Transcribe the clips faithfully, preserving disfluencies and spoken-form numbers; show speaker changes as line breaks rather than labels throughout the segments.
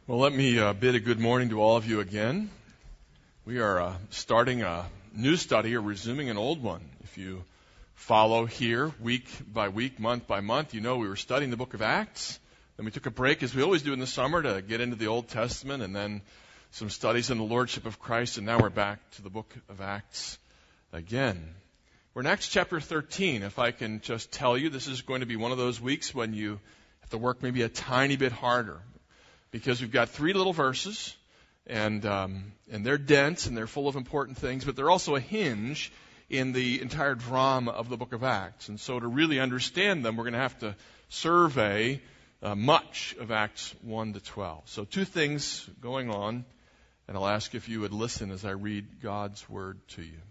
Well, let me uh, bid a good morning to all of you again. We are uh, starting a new study or resuming an old one. If you follow here week by week, month by month, you know we were studying the book of Acts. Then we took a break, as we always do in the summer, to get into the Old Testament, and then some studies in the Lordship of Christ, and now we're back to the book of Acts again. We're in Acts chapter thirteen. If I can just tell you, this is going to be one of those weeks when you have to work maybe a tiny bit harder, because we've got three little verses, and um, and they're dense and they're full of important things, but they're also a hinge in the entire drama of the book of Acts. And so to really understand them, we're going to have to survey uh, much of Acts one to twelve. So two things going on, and I'll ask if you would listen as I read God's word to you.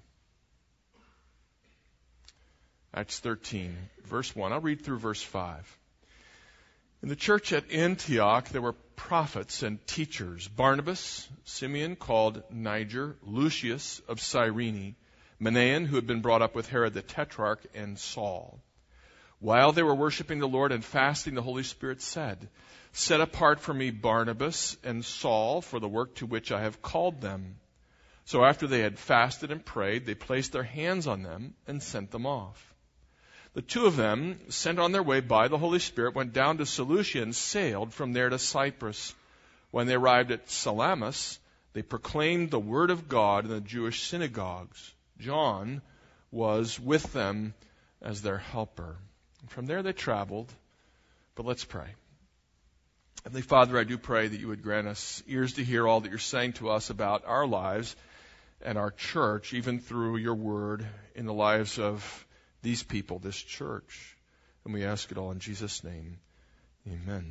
Acts thirteen, verse one. I'll read through verse five. In the church at Antioch, there were prophets and teachers: Barnabas, Simeon called Niger, Lucius of Cyrene, Manaen, who had been brought up with Herod the Tetrarch, and Saul. While they were worshiping the Lord and fasting, the Holy Spirit said, "Set apart for me Barnabas and Saul for the work to which I have called them." So after they had fasted and prayed, they placed their hands on them and sent them off. The two of them, sent on their way by the Holy Spirit, went down to Seleucia and sailed from there to Cyprus. When they arrived at Salamis, they proclaimed the word of God in the Jewish synagogues. John was with them as their helper. And from there they traveled. But let's pray. Heavenly Father, I do pray that you would grant us ears to hear all that you're saying to us about our lives and our church, even through your word in the lives of these people, this church. And we ask it all in Jesus' name. Amen.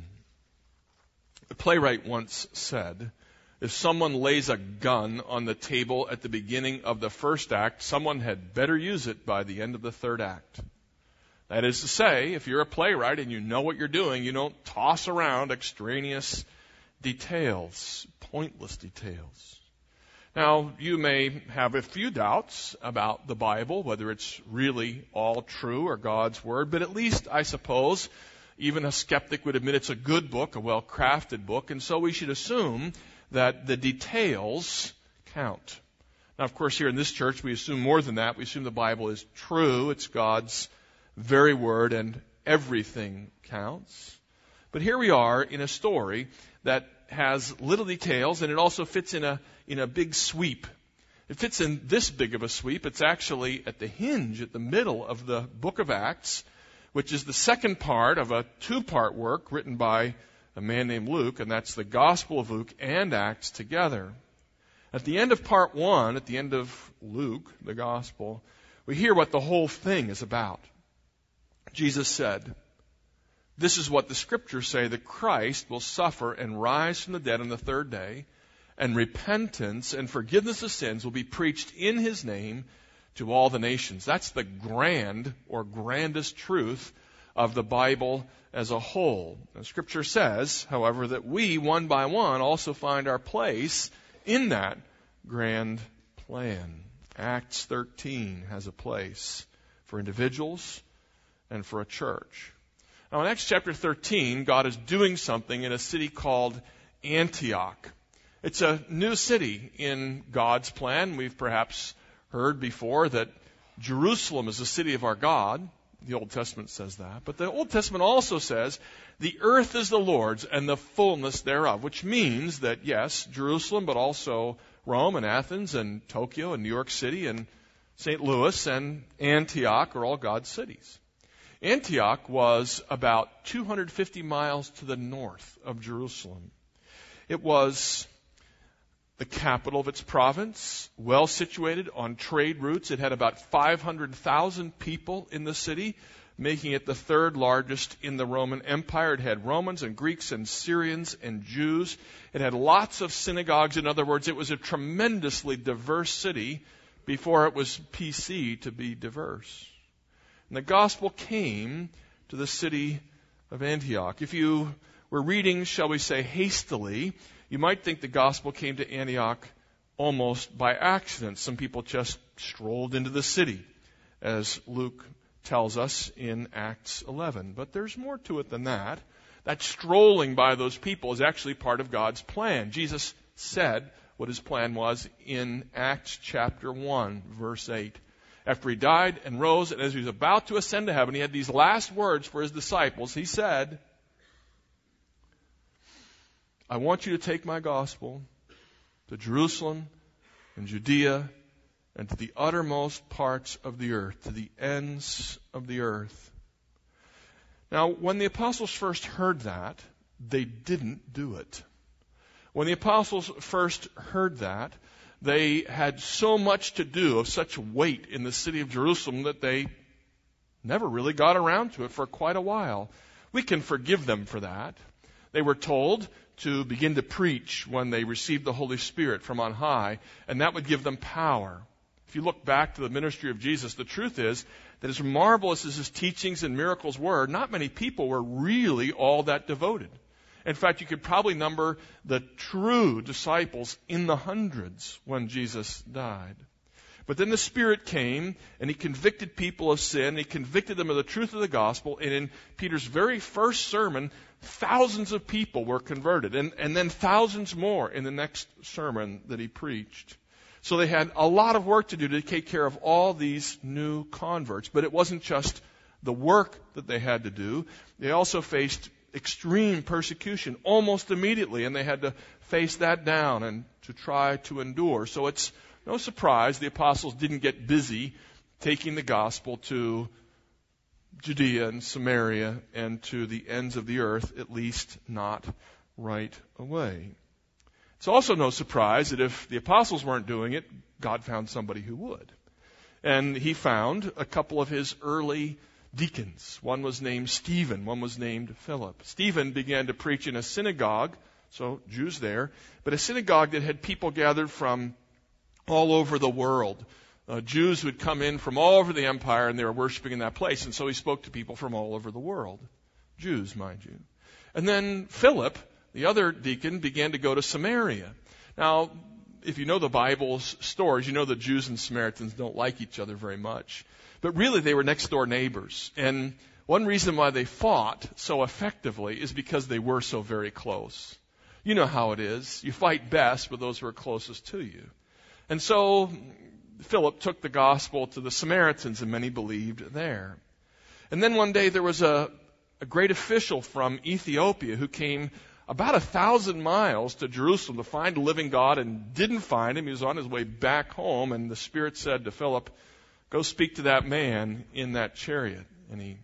The playwright once said, if someone lays a gun on the table at the beginning of the first act, someone had better use it by the end of the third act. That is to say, if you're a playwright and you know what you're doing, you don't toss around extraneous details, pointless details. Now, you may have a few doubts about the Bible, whether it's really all true or God's Word, but at least, I suppose, even a skeptic would admit it's a good book, a well-crafted book, and so we should assume that the details count. Now, of course, here in this church, we assume more than that. We assume the Bible is true. It's God's very Word, and everything counts. But here we are in a story that has little details, and it also fits in a in a big sweep. It fits in this big of a sweep. It's actually at the hinge, at the middle of the book of Acts, which is the second part of a two-part work written by a man named Luke, and that's the Gospel of Luke and Acts together. At the end of part one, at the end of Luke, the Gospel, we hear what the whole thing is about. Jesus said, "This is what the Scriptures say, that Christ will suffer and rise from the dead on the third day, and repentance and forgiveness of sins will be preached in His name to all the nations." That's the grand or grandest truth of the Bible as a whole. The Scripture says, however, that we, one by one, also find our place in that grand plan. Acts thirteen has a place for individuals and for a church. Now, in Acts chapter thirteen, God is doing something in a city called Antioch. It's a new city in God's plan. We've perhaps heard before that Jerusalem is the city of our God. The Old Testament says that. But the Old Testament also says, the earth is the Lord's and the fullness thereof, which means that, yes, Jerusalem, but also Rome and Athens and Tokyo and New York City and Saint Louis and Antioch are all God's cities. Antioch was about two hundred fifty miles to the north of Jerusalem. It was the capital of its province, well situated on trade routes. It had about five hundred thousand people in the city, making it the third largest in the Roman Empire. It had Romans and Greeks and Syrians and Jews. It had lots of synagogues. In other words, it was a tremendously diverse city before it was P C to be diverse. And the gospel came to the city of Antioch. If you were reading, shall we say, hastily, you might think the gospel came to Antioch almost by accident. Some people just strolled into the city, as Luke tells us in Acts eleven. But there's more to it than that. that strolling by those people is actually part of God's plan. Jesus said what his plan was in Acts chapter one, verse eight. After he died and rose, and as he was about to ascend to heaven, he had these last words for his disciples. He said, I want you to take my gospel to Jerusalem and Judea and to the uttermost parts of the earth, to the ends of the earth. Now, when the apostles first heard that, they didn't do it. When the apostles first heard that, they had so much to do, of such weight in the city of Jerusalem, that they never really got around to it for quite a while. We can forgive them for that. They were told to begin to preach when they received the Holy Spirit from on high, and that would give them power. If you look back to the ministry of Jesus, the truth is that as marvelous as his teachings and miracles were, not many people were really all that devoted. In fact, you could probably number the true disciples in the hundreds when Jesus died. But then the Spirit came, and he convicted people of sin. He convicted them of the truth of the gospel. And in Peter's very first sermon, thousands of people were converted. And, and then thousands more in the next sermon that he preached. So they had a lot of work to do to take care of all these new converts. But it wasn't just the work that they had to do. They also faced extreme persecution almost immediately, and they had to face that down and to try to endure. So it's no surprise the apostles didn't get busy taking the gospel to Judea and Samaria and to the ends of the earth, at least not right away. It's also no surprise that if the apostles weren't doing it, God found somebody who would. And he found a couple of his early deacons. One was named Stephen, one was named Philip. Stephen began to preach in a synagogue, so Jews there, but a synagogue that had people gathered from all over the world. Uh, Jews who had come in from all over the empire, and they were worshiping in that place. And so he spoke to people from all over the world. Jews, mind you. And then Philip, the other deacon, began to go to Samaria. Now, if you know the Bible's stories, you know the Jews and Samaritans don't like each other very much. But really, they were next-door neighbors. And one reason why they fought so effectively is because they were so very close. You know how it is. You fight best with those who are closest to you. And so Philip took the gospel to the Samaritans, and many believed there. And then one day there was a, a great official from Ethiopia who came about a thousand miles to Jerusalem to find a living God and didn't find him. He was on his way back home, and the Spirit said to Philip, go speak to that man in that chariot. And he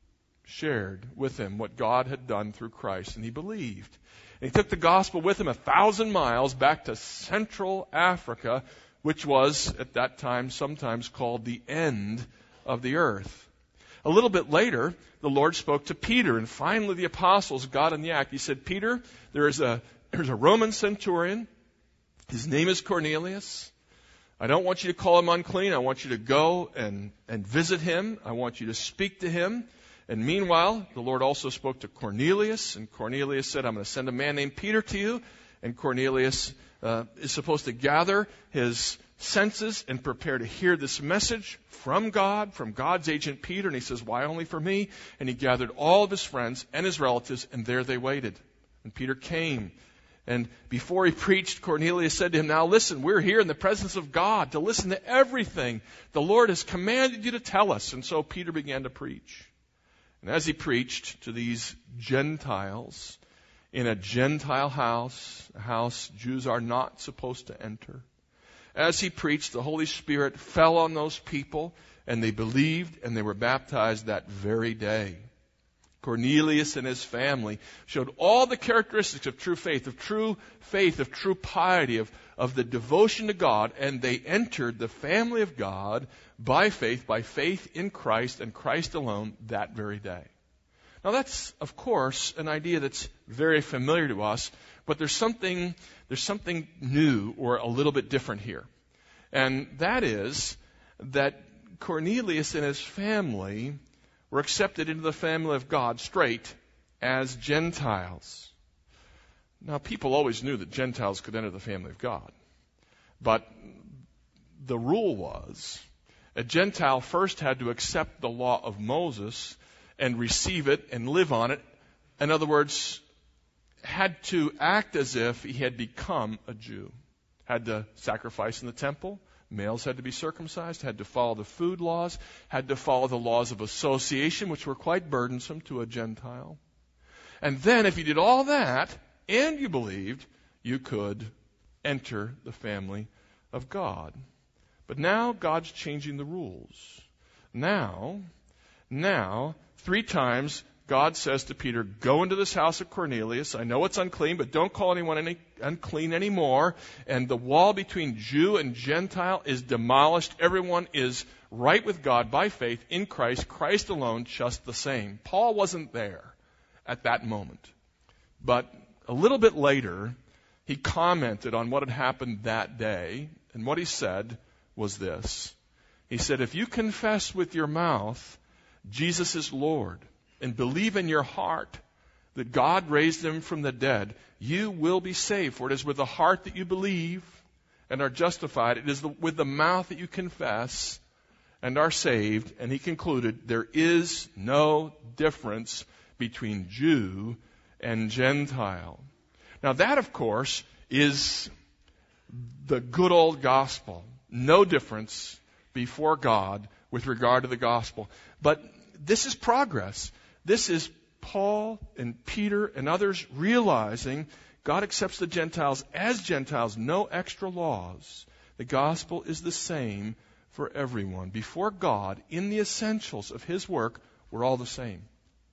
shared with him what God had done through Christ, and he believed. And he took the gospel with him a thousand miles back to Central Africa, which was at that time sometimes called the end of the earth. A little bit later, the Lord spoke to Peter, and finally the apostles got in the act. He said, Peter, there is a, there's a Roman centurion. His name is Cornelius. I don't want you to call him unclean. I want you to go and, and visit him. I want you to speak to him. And meanwhile, the Lord also spoke to Cornelius, and Cornelius said, I'm going to send a man named Peter to you. And Cornelius uh, is supposed to gather his senses and prepare to hear this message from God, from God's agent Peter. And he says, why only for me? And he gathered all of his friends and his relatives, and there they waited. And Peter came. And before he preached, Cornelius said to him, now listen, we're here in the presence of God to listen to everything the Lord has commanded you to tell us. And so Peter began to preach. And as he preached to these Gentiles in a Gentile house, a house Jews are not supposed to enter, as he preached, the Holy Spirit fell on those people, and they believed, and they were baptized that very day. Cornelius and his family showed all the characteristics of true faith, of true faith, of true piety, of, of the devotion to God, and they entered the family of God by faith, by faith in Christ and Christ alone that very day. Now that's, of course, an idea that's very familiar to us, but there's something, there's something new or a little bit different here. And that is that Cornelius and his family were accepted into the family of God straight as Gentiles. Now, people always knew that Gentiles could enter the family of God. But the rule was a Gentile first had to accept the law of Moses and receive it and live on it in other words, had to act as if he had become a Jew. Had to sacrifice in the temple. Males had to be circumcised, had to follow the food laws, had to follow the laws of association, which were quite burdensome to a Gentile. And then if you did all that, and you believed, you could enter the family of God. But now God's changing the rules. Now, now, three times God says to Peter, go into this house of Cornelius. I know it's unclean, but don't call anyone any, unclean anymore. And the wall between Jew and Gentile is demolished. Everyone is right with God by faith in Christ, Christ alone, just the same. Paul wasn't there at that moment. But a little bit later, he commented on what had happened that day. And what he said was this. He said, if you confess with your mouth Jesus is Lord, and believe in your heart that God raised him from the dead, you will be saved. For it is with the heart that you believe and are justified. It is the, with the mouth that you confess and are saved. And he concluded, there is no difference between Jew and Gentile. Now that, of course, is the good old gospel. No difference before God with regard to the gospel. But this is progress. This is Paul and Peter and others realizing God accepts the Gentiles as Gentiles, no extra laws. The gospel is the same for everyone. Before God, in the essentials of his work, we're all the same.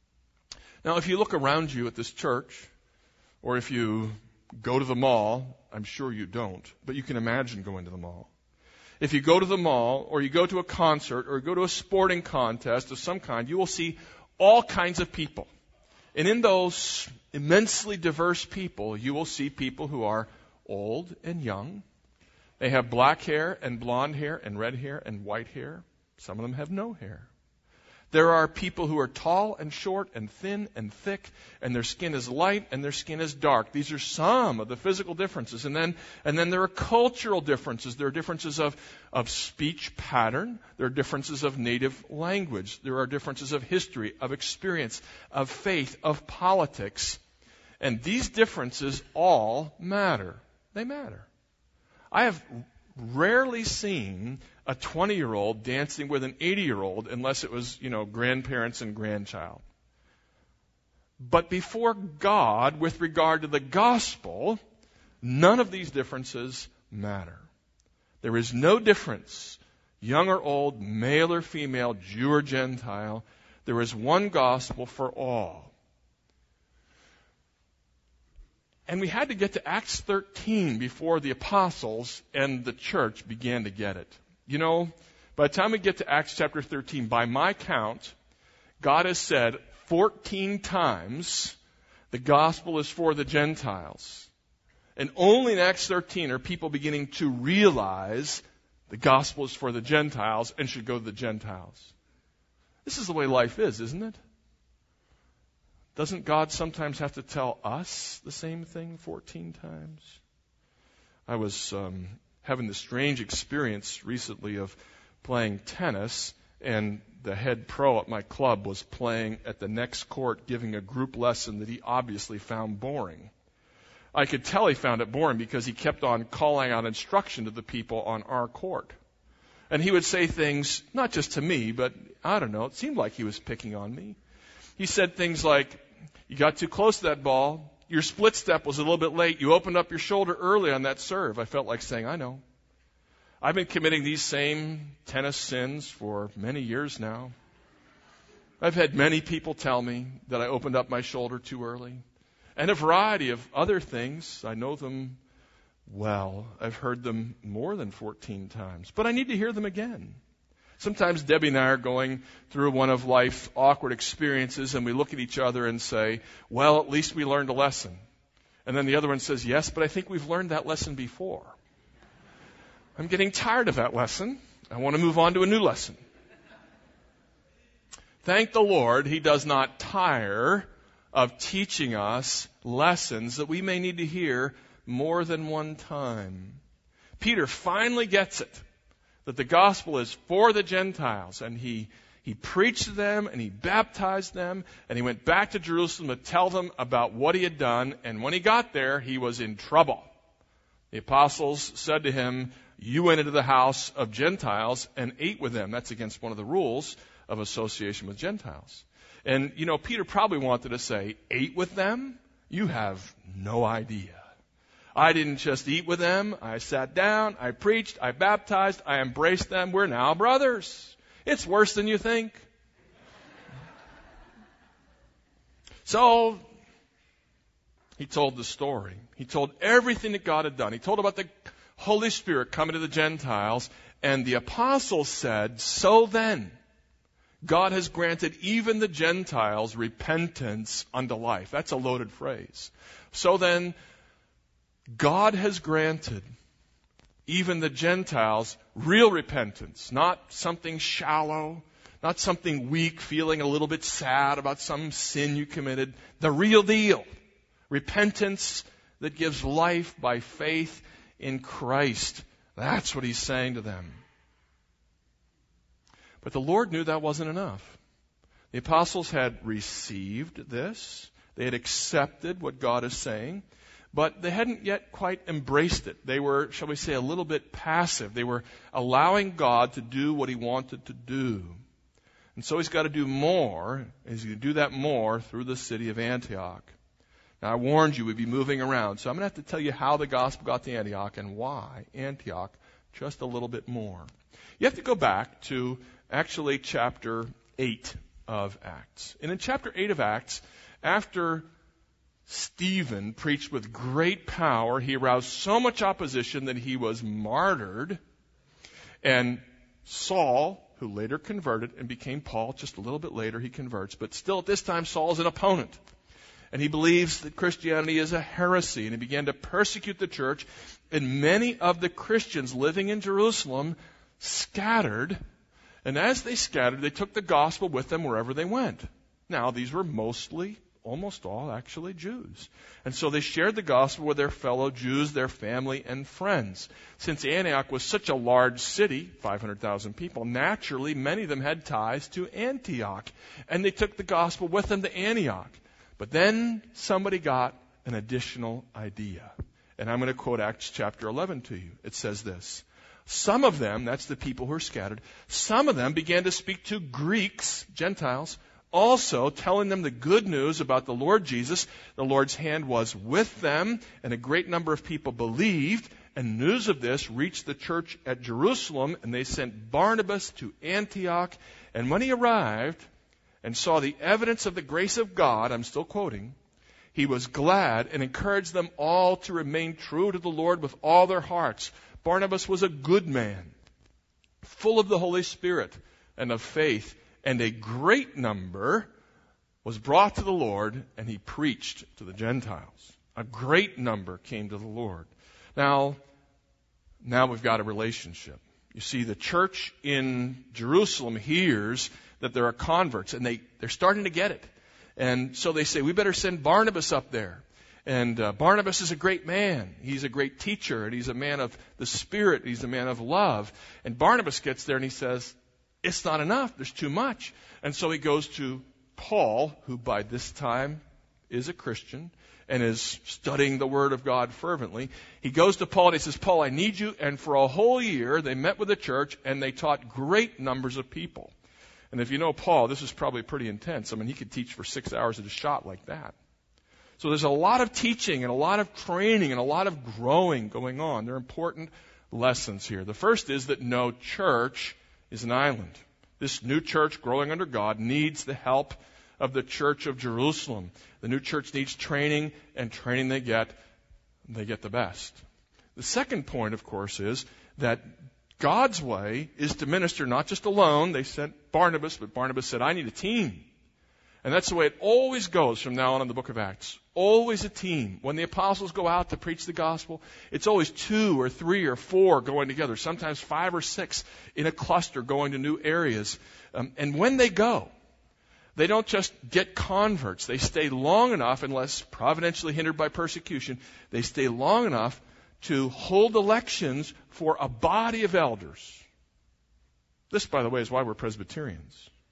Now, if you look around you at this church, or if you go to the mall, I'm sure you don't, but you can imagine going to the mall. If you go to the mall, or you go to a concert, or go to a sporting contest of some kind, you will see all kinds of people. And in those immensely diverse people, you will see people who are old and young. They have black hair and blonde hair and red hair and white hair. Some of them have no hair. There are people who are tall and short and thin and thick, and their skin is light and their skin is dark. These are some of the physical differences. And then, and then there are cultural differences. There are differences of, of speech pattern. There are differences of native language. There are differences of history, of experience, of faith, of politics. And these differences all matter. They matter. I have rarely seen a twenty-year-old dancing with an eighty-year-old unless it was, you know, grandparents and grandchild. But before God, with regard to the gospel, none of these differences matter. There is no difference, young or old, male or female, Jew or Gentile. There is one gospel for all. And we had to get to Acts thirteen before the apostles and the church began to get it. You know, by the time we get to Acts chapter thirteen, by my count, God has said fourteen times the gospel is for the Gentiles. And only in Acts thirteen are people beginning to realize the gospel is for the Gentiles and should go to the Gentiles. This is the way life is, isn't it? Doesn't God sometimes have to tell us the same thing fourteen times? I was um, having this strange experience recently of playing tennis, and the head pro at my club was playing at the next court, giving a group lesson that he obviously found boring. I could tell he found it boring because he kept on calling out instruction to the people on our court. And he would say things, not just to me, but I don't know, it seemed like he was picking on me. He said things like, you got too close to that ball. Your split step was a little bit late. You opened up your shoulder early on that serve. I felt like saying, I know. I've been committing these same tennis sins for many years now. I've had many people tell me that I opened up my shoulder too early. And a variety of other things. I know them well. I've heard them more than fourteen times. But I need to hear them again. Sometimes Debbie and I are going through one of life's awkward experiences, and we look at each other and say, well, at least we learned a lesson. And then the other one says, yes, but I think we've learned that lesson before. I'm getting tired of that lesson. I want to move on to a new lesson. Thank the Lord, He does not tire of teaching us lessons that we may need to hear more than one time. Peter finally gets it, that the gospel is for the Gentiles, and he, He preached to them and he baptized them, and he went back to Jerusalem to tell them about what he had done. And when he got there, he was in trouble. The apostles said to him, "You went into the house of Gentiles and ate with them." That's against one of the rules of association with Gentiles. And, you know, Peter probably wanted to say, "Ate with them? You have no idea. I didn't just eat with them. I sat down, I preached, I baptized, I embraced them. We're now brothers. It's worse than you think." So he told the story. He told everything that God had done. He told about the Holy Spirit coming to the Gentiles. And the apostles said, "So then, God has granted even the Gentiles repentance unto life." That's a loaded phrase. So then, God has granted even the Gentiles real repentance, not something shallow, not something weak, feeling a little bit sad about some sin you committed. The real deal. Repentance that gives life by faith in Christ. That's what he's saying to them. But the Lord knew that wasn't enough. The apostles had received this. They had accepted what God is saying. But they hadn't yet quite embraced it. They were, shall we say, a little bit passive. They were allowing God to do what he wanted to do. And so he's got to do more. He's going to do that more through the city of Antioch. Now, I warned you we'd be moving around. So I'm going to have to tell you how the gospel got to Antioch and why Antioch just a little bit more. You have to go back to actually chapter eight of Acts. And in chapter eight of Acts, after Stephen preached with great power, he aroused so much opposition that he was martyred. And Saul, who later converted and became Paul, just a little bit later he converts, but still at this time Saul is an opponent. And he believes that Christianity is a heresy, and he began to persecute the church. And many of the Christians living in Jerusalem scattered. And as they scattered, they took the gospel with them wherever they went. Now, these were mostly, almost all actually, Jews. And so they shared the gospel with their fellow Jews, their family, and friends. Since Antioch was such a large city, five hundred thousand people, naturally many of them had ties to Antioch. And they took the gospel with them to Antioch. But then somebody got an additional idea. And I'm going to quote Acts chapter eleven to you. It says this: "Some of them," that's the people who are scattered, "some of them began to speak to Greeks, Gentiles, also telling them the good news about the Lord Jesus. The Lord's hand was with them, and a great number of people believed. And news of this reached the church at Jerusalem, and they sent Barnabas to Antioch. And when he arrived and saw the evidence of the grace of God," I'm still quoting, "he was glad and encouraged them all to remain true to the Lord with all their hearts." Barnabas was a good man, full of the Holy Spirit and of faith, and a great number was brought to the Lord, and he preached to the Gentiles. A great number came to the Lord. Now, now we've got a relationship. You see, the church in Jerusalem hears that there are converts, and they, they're starting to get it. And so they say, we better send Barnabas up there. And uh, Barnabas is a great man. He's a great teacher, and he's a man of the Spirit. He's a man of love. And Barnabas gets there, and he says, it's not enough. There's too much. And so he goes to Paul, who by this time is a Christian and is studying the Word of God fervently. He goes to Paul, and he says, Paul, I need you. And for a whole year, they met with the church, and they taught great numbers of people. And if you know Paul, this is probably pretty intense. I mean, he could teach for six hours at a shot like that. So there's a lot of teaching and a lot of training and a lot of growing going on. There are important lessons here. The first is that no church is an island. This new church growing under God needs the help of the church of Jerusalem. The new church needs training, and training they get, they get the best. The second point, of course, is that God's way is to minister not just alone. They sent Barnabas, but Barnabas said, I need a team. And that's the way it always goes from now on in the book of Acts. Always a team. When the apostles go out to preach the gospel, it's always two or three or four going together, sometimes five or six in a cluster going to new areas. Um, and when they go, they don't just get converts. They stay long enough, unless providentially hindered by persecution, they stay long enough to hold elections for a body of elders. This, by the way, is why we're Presbyterians.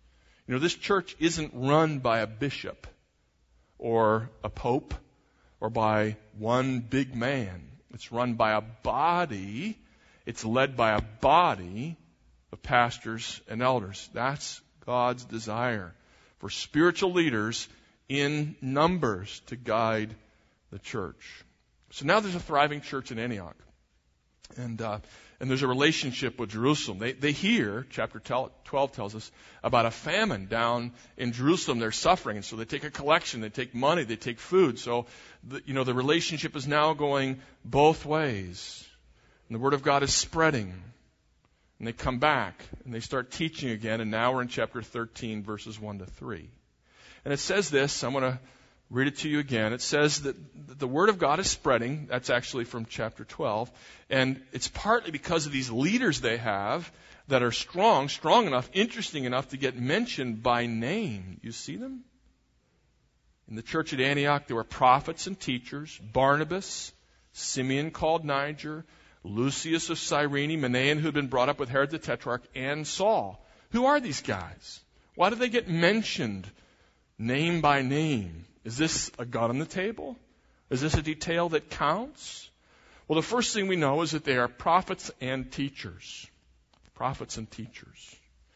You know, this church isn't run by a bishop or a pope or by one big man. It's run by a body. It's led by a body of pastors and elders. That's God's desire for spiritual leaders in numbers to guide the church. So now there's a thriving church in Antioch. And uh, and there's a relationship with Jerusalem. They they hear, chapter twelve tells us, about a famine down in Jerusalem. They're suffering. And so they take a collection. They take money. They take food. So, the, you know, the relationship is now going both ways. And the Word of God is spreading. And they come back and they start teaching again. And now we're in chapter thirteen, verses one to three. And it says this. I'm going to read it to you again. It says that the Word of God is spreading. That's actually from chapter twelve. And it's partly because of these leaders they have that are strong, strong enough, interesting enough to get mentioned by name. You see them? In the church at Antioch, there were prophets and teachers: Barnabas, Simeon called Niger, Lucius of Cyrene, Manaen, who had been brought up with Herod the Tetrarch, and Saul. Who are these guys? Why do they get mentioned name by name? Is this a gun on the table? Is this a detail that counts? Well, the first thing we know is that they are prophets and teachers. Prophets and teachers.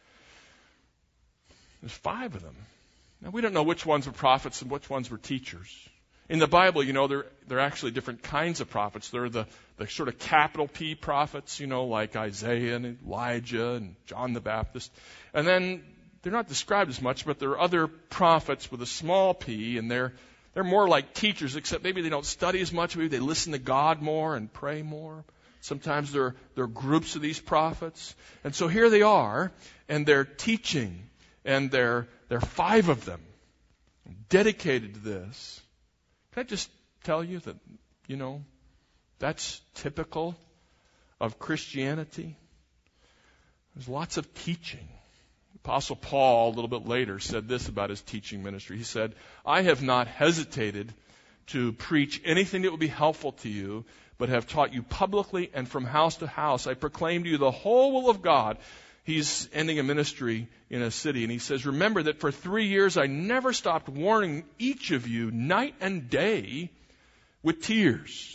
There's five of them. Now, we don't know which ones were prophets and which ones were teachers. In the Bible, you know, there, there are actually different kinds of prophets. There are the, the sort of capital P prophets, you know, like Isaiah and Elijah and John the Baptist. And then they're not described as much, but there are other prophets with a small p, and they're they're more like teachers, except maybe they don't study as much. Maybe they listen to God more and pray more. Sometimes there are, there are groups of these prophets. And so here they are, and they're teaching, and there there are five of them dedicated to this. Can I just tell you that, you know, that's typical of Christianity? There's lots of teaching. Apostle Paul, a little bit later, said this about his teaching ministry. He said, I have not hesitated to preach anything that will be helpful to you, but have taught you publicly and from house to house. I proclaim to you the whole will of God. He's ending a ministry in a city, and he says, remember that for three years I never stopped warning each of you night and day with tears.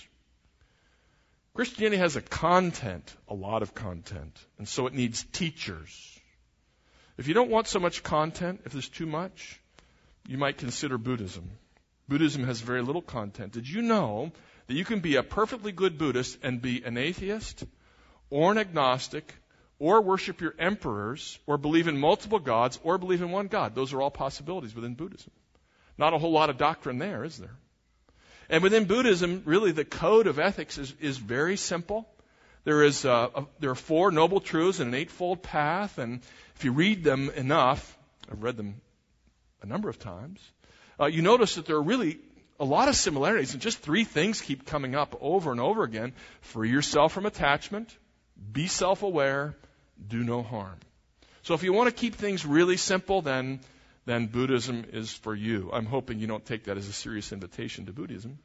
Christianity has a content, a lot of content, and so it needs teachers. If you don't want so much content, if there's too much, you might consider Buddhism. Buddhism has very little content. Did you know that you can be a perfectly good Buddhist and be an atheist or an agnostic or worship your emperors or believe in multiple gods or believe in one God? Those are all possibilities within Buddhism. Not a whole lot of doctrine there, is there? And within Buddhism, really the code of ethics is, is very simple. There is uh, a, there are four noble truths and an eightfold path, and if you read them enough, I've read them a number of times, uh, you notice that there are really a lot of similarities, and just three things keep coming up over and over again. Free yourself from attachment, be self-aware, do no harm. So if you want to keep things really simple, then then Buddhism is for you. I'm hoping you don't take that as a serious invitation to Buddhism.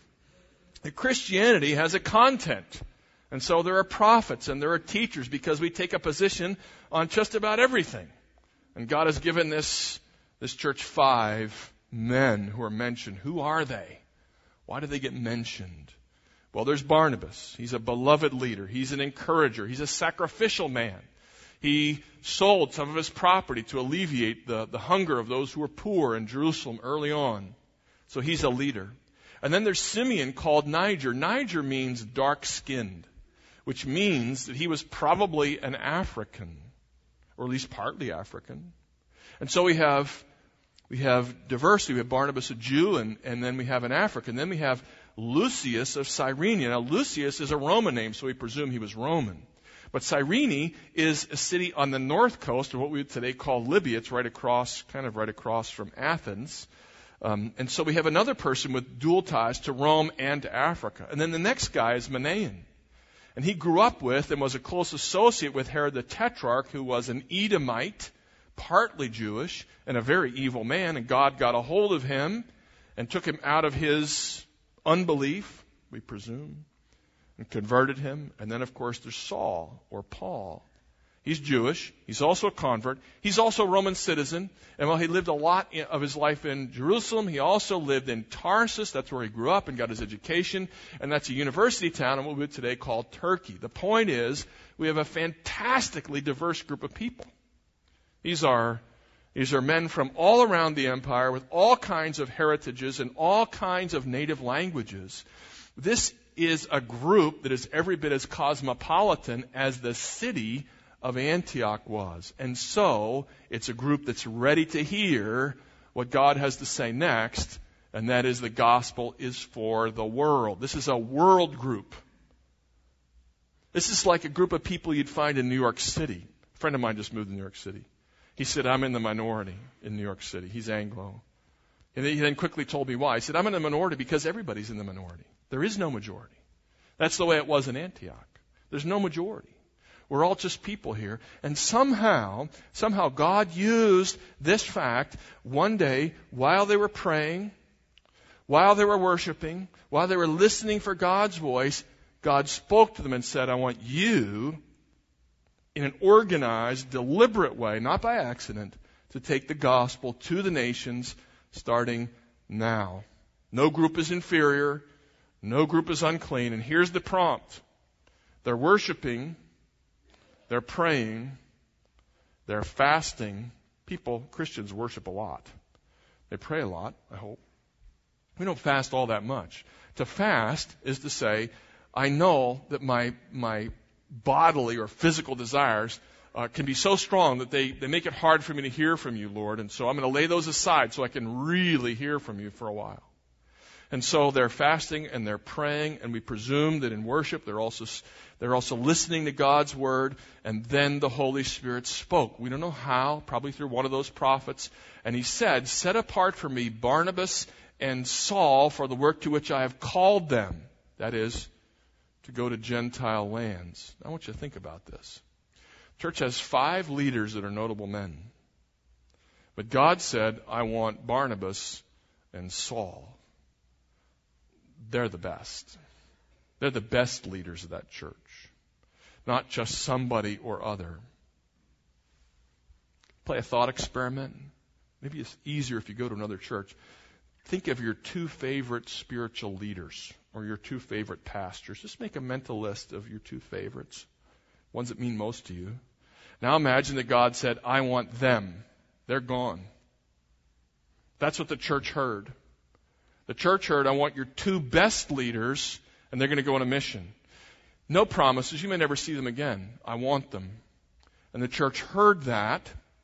And Christianity has a content. And so there are prophets and there are teachers because we take a position on just about everything. And God has given this, this church five men who are mentioned. Who are they? Why do they get mentioned? Well, there's Barnabas. He's a beloved leader. He's an encourager. He's a sacrificial man. He sold some of his property to alleviate the, the hunger of those who were poor in Jerusalem early on. So he's a leader. And then there's Simeon called Niger. Niger means dark-skinned, which means that he was probably an African, or at least partly African. And so we have we have diversity. We have Barnabas, a Jew, and, and then we have an African. Then we have Lucius of Cyrene. Now, Lucius is a Roman name, so we presume he was Roman. But Cyrene is a city on the north coast of what we would today call Libya. It's right across, kind of right across from Athens. Um, and so we have another person with dual ties to Rome and to Africa. And then the next guy is Manaen. And he grew up with and was a close associate with Herod the Tetrarch, who was an Edomite, partly Jewish, and a very evil man. And God got a hold of him and took him out of his unbelief, we presume, and converted him. And then, of course, there's Saul, or Paul. He's Jewish. He's also a convert. He's also a Roman citizen. And while he lived a lot of his life in Jerusalem, he also lived in Tarsus. That's where he grew up and got his education. And that's a university town in what we would today call Turkey. The point is, we have a fantastically diverse group of people. These are, these are men from all around the empire with all kinds of heritages and all kinds of native languages. This is a group that is every bit as cosmopolitan as the city of Antioch was. And so, it's a group that's ready to hear what God has to say next, and that is the gospel is for the world. This is a world group. This is like a group of people you'd find in New York City. A friend of mine just moved to New York City. He said, I'm in the minority in New York City. He's Anglo. And he then quickly told me why. He said, I'm in the minority because everybody's in the minority. There is no majority. That's the way it was in Antioch. There's no majority. We're all just people here. And somehow, somehow God used this fact one day while they were praying, while they were worshiping, while they were listening for God's voice, God spoke to them and said, I want you, in an organized, deliberate way, not by accident, to take the gospel to the nations starting now. No group is inferior. No group is unclean. And here's the prompt. They're worshiping. They're praying. They're fasting. People, Christians, worship a lot. They pray a lot, I hope. We don't fast all that much. To fast is to say, I know that my my bodily or physical desires uh, can be so strong that they, they make it hard for me to hear from you, Lord. And so I'm going to lay those aside so I can really hear from you for a while. And so they're fasting and they're praying, and we presume that in worship they're also they're also listening to God's word, and then the Holy Spirit spoke. We don't know how, probably through one of those prophets. And he said, set apart for me Barnabas and Saul for the work to which I have called them. That is, to go to Gentile lands. I want you to think about this. Church has five leaders that are notable men. But God said, I want Barnabas and Saul. They're the best. They're the best leaders of that church. Not just somebody or other. Play a thought experiment. Maybe it's easier if you go to another church. Think of your two favorite spiritual leaders or your two favorite pastors. Just make a mental list of your two favorites, ones that mean most to you. Now imagine that God said, I want them. They're gone. That's what the church heard. The church heard, I want your two best leaders, and they're going to go on a mission. No promises. You may never see them again. I want them. And the church heard that.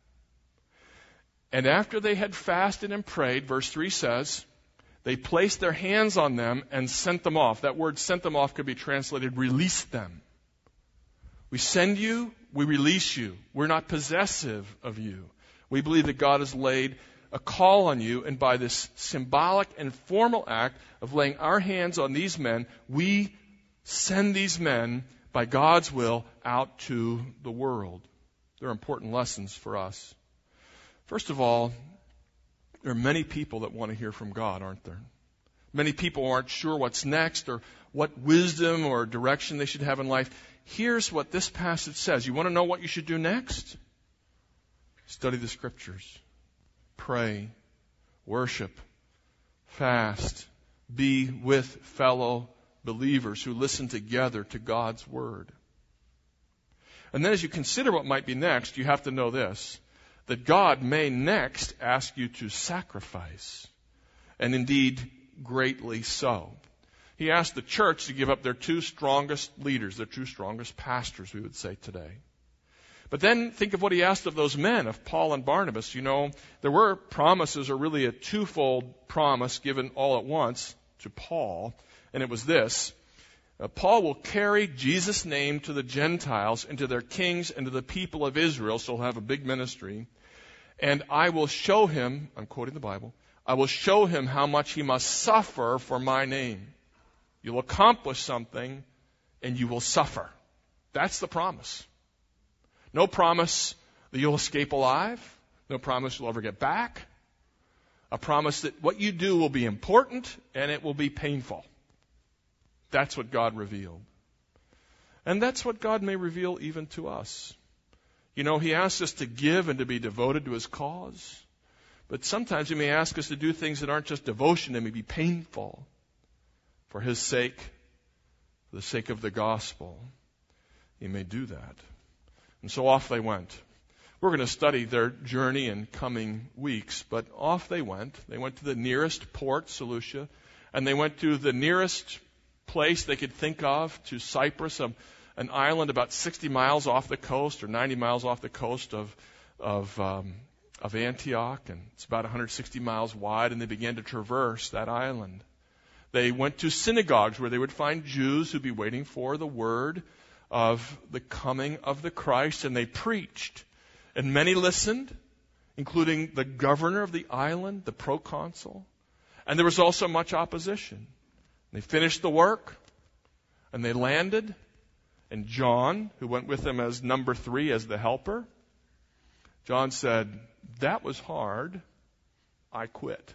And after they had fasted and prayed, verse three says, they placed their hands on them and sent them off. That word sent them off could be translated released them. We send you, we release you. We're not possessive of you. We believe that God has laid a call on you, and by this symbolic and formal act of laying our hands on these men, we send these men, by God's will, out to the world. There are important lessons for us. First of all, there are many people that want to hear from God, aren't there? Many people aren't sure what's next or what wisdom or direction they should have in life. Here's what this passage says. You want to know what you should do next? Study the Scriptures. Pray, worship, fast, be with fellow believers who listen together to God's Word. And then as you consider what might be next, you have to know this, that God may next ask you to sacrifice, and indeed greatly so. He asked the church to give up their two strongest leaders, their two strongest pastors, we would say today. But then think of what he asked of those men, of Paul and Barnabas. You know, there were promises, or really a twofold promise given all at once to Paul, and it was this. Uh, Paul will carry Jesus' name to the Gentiles and to their kings and to the people of Israel, so he'll have a big ministry. And I will show him, I'm quoting the Bible, I will show him how much he must suffer for my name. You'll accomplish something and you will suffer. That's the promise. No promise that you'll escape alive. No promise you'll ever get back. A promise that what you do will be important and it will be painful. That's what God revealed. And that's what God may reveal even to us. You know, He asks us to give and to be devoted to His cause. But sometimes He may ask us to do things that aren't just devotion, they may be painful for His sake, for the sake of the gospel. He may do that. And so off they went. We're going to study their journey in coming weeks, but off they went. They went to the nearest port, Seleucia, and they went to the nearest place they could think of, to Cyprus, a, an island about sixty miles off the coast or ninety miles off the coast of of um, of Antioch, and it's about one hundred sixty miles wide, and they began to traverse that island. They went to synagogues where they would find Jews who'd be waiting for the word of the coming of the Christ, and they preached. And many listened, including the governor of the island, the proconsul. And there was also much opposition. They finished the work, and they landed. And John, who went with them as number three, as the helper, John said, "That was hard. I quit."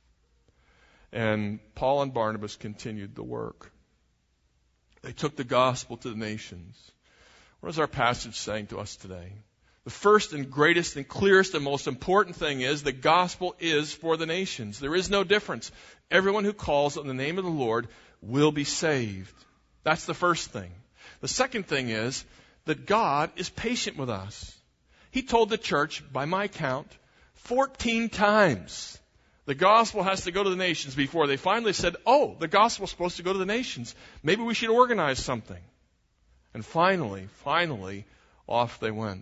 And Paul and Barnabas continued the work. They took the gospel to the nations. What is our passage saying to us today? The first and greatest and clearest and most important thing is the gospel is for the nations. There is no difference. Everyone who calls on the name of the Lord will be saved. That's the first thing. The second thing is that God is patient with us. He told the church, by my count, fourteen times the gospel has to go to the nations before they finally said, oh, the gospel's supposed to go to the nations. Maybe we should organize something. And finally, finally, off they went.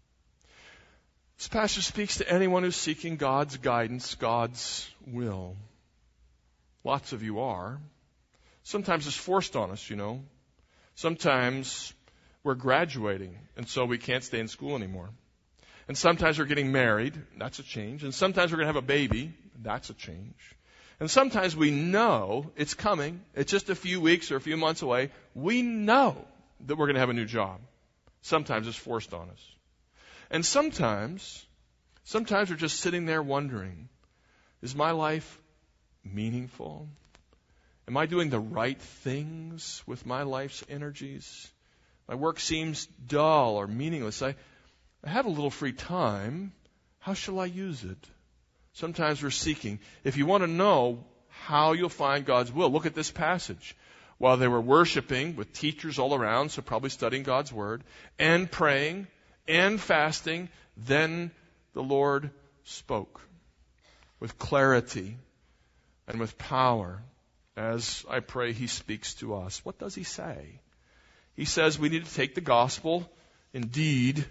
This passage speaks to anyone who's seeking God's guidance, God's will. Lots of you are. Sometimes it's forced on us, you know. Sometimes we're graduating, and so we can't stay in school anymore. And sometimes we're getting married. That's a change. And sometimes we're going to have a baby. That's a change. And sometimes we know it's coming. It's just a few weeks or a few months away. We know that we're going to have a new job. Sometimes it's forced on us. And sometimes, sometimes we're just sitting there wondering, is my life meaningful? Am I doing the right things with my life's energies? My work seems dull or meaningless. I, I have a little free time. How shall I use it? Sometimes we're seeking. If you want to know how you'll find God's will, look at this passage. While they were worshiping with teachers all around, so probably studying God's Word, and praying, and fasting, then the Lord spoke with clarity and with power. As I pray, He speaks to us. What does He say? He says we need to take the gospel, indeed,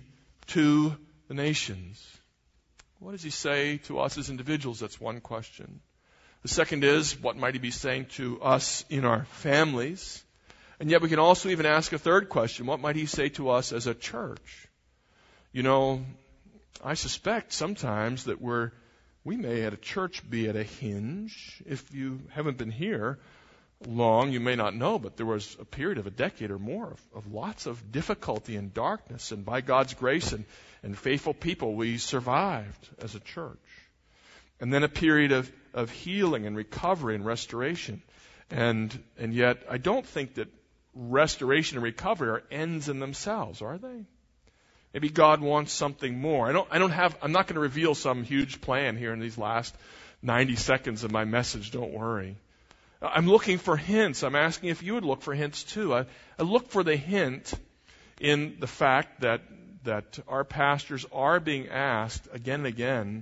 to the nations. What does He say to us as individuals? That's one question. The second is, what might He be saying to us in our families? And yet we can also even ask a third question. What might He say to us as a church? You know, I suspect sometimes that we're, we may at a church be at a hinge. If you haven't been here long, you may not know, but there was a period of a decade or more of, of lots of difficulty and darkness. And by God's grace and, and faithful people, we survived as a church. And then a period of, of healing and recovery and restoration. And, and yet, I don't think that restoration and recovery are ends in themselves, are they? Maybe God wants something more. I don't, I don't have, I'm not going to reveal some huge plan here in these last ninety seconds of my message. Don't worry. I'm looking for hints. I'm asking if you would look for hints too. I, I look for the hint in the fact that, that our pastors are being asked again and again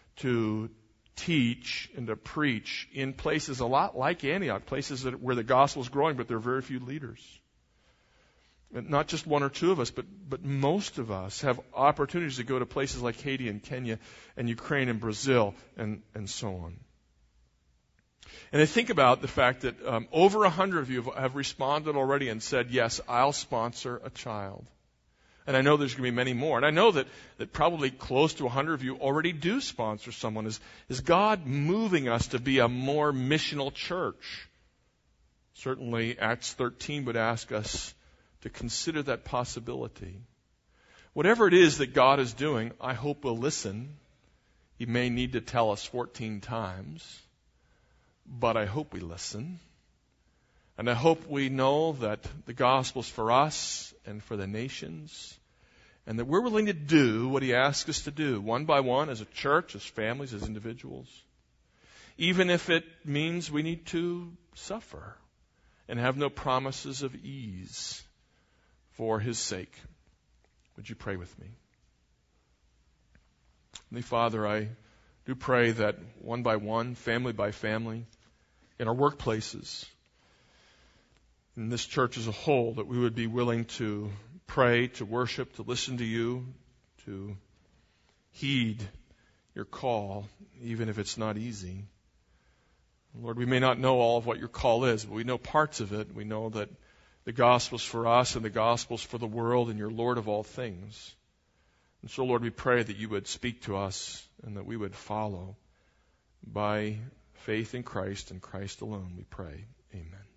to teach and to preach in places a lot like Antioch, places that, where the gospel is growing, but there are very few leaders. And not just one or two of us, but, but most of us have opportunities to go to places like Haiti and Kenya and Ukraine and Brazil and, and so on. And I think about the fact that um, over a hundred of you have, have responded already and said, yes, I'll sponsor a child. And I know there's going to be many more. And I know that, that probably close to a hundred of you already do sponsor someone. Is, is God moving us to be a more missional church? Certainly Acts thirteen would ask us to consider that possibility. Whatever it is that God is doing, I hope we'll listen. He may need to tell us fourteen times, but I hope we listen. And I hope we know that the gospel's for us and for the nations. and that we're willing to do what He asks us to do, one by one, as a church, as families, as individuals, even if it means we need to suffer and have no promises of ease for His sake. Would you pray with me? Heavenly Father, I do pray that one by one, family by family, in our workplaces, in this church as a whole, that we would be willing to pray, to worship, to listen to You, to heed Your call, even if it's not easy. Lord, we may not know all of what Your call is, but we know parts of it. We know that the gospel's for us and the gospel's for the world, and You're Lord of all things. And so, Lord, we pray that You would speak to us and that we would follow by faith in Christ and Christ alone, we pray. Amen.